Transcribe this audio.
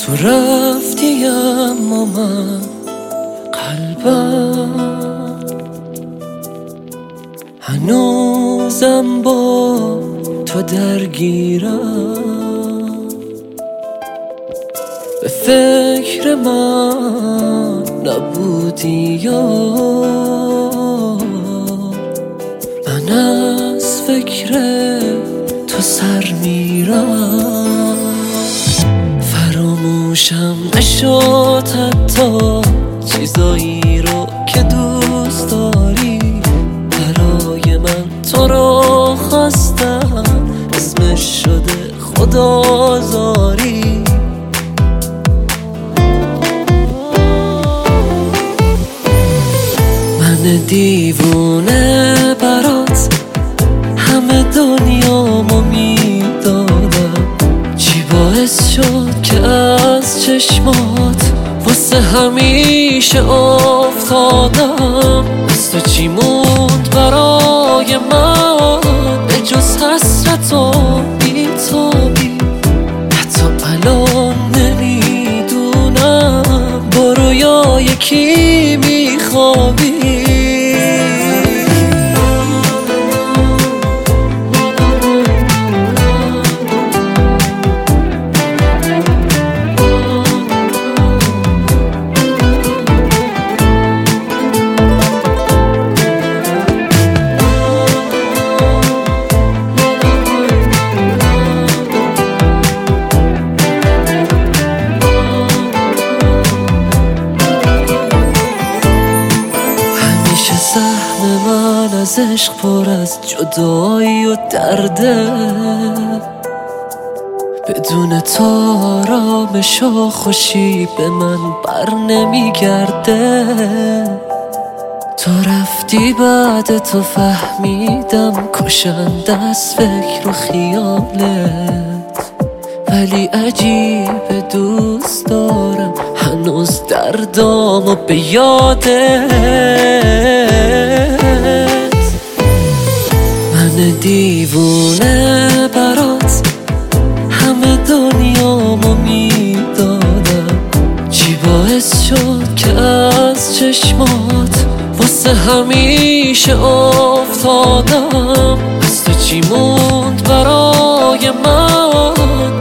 تو رفتی اما من قلبم هنوزم با تو درگیرم، به فکر من نبودی یا من از فکر تو سر میرم. فراموشم نشد حتی چیزایی رو که دوست داری، برای من تو رو خواستم، اسمش شده خدازاری. من دیوونه برات همه دنیامو میدادم، چی باعث شد که از چشمات واسه همیشه افتادم؟ از تو چی موند برای من به جز حسرت و بی‌تابی؟ حتی الان نمیدونم با رویای کی میخوابی. سهم من از عشق پر از جدایی و درده، بدون تو آرامش و خوشی به من بر نمیگرده. تو رفتی بعد تو فهمیدم کشند از فکر و خیالت، ولی عجیبه دوست دارم هنوز دردامو به یادت. من دیوونه برات همه دنیامو میدادم، چی باعث شد که از چشمات واسه همیشه افتادم؟ از تو چی موند برای من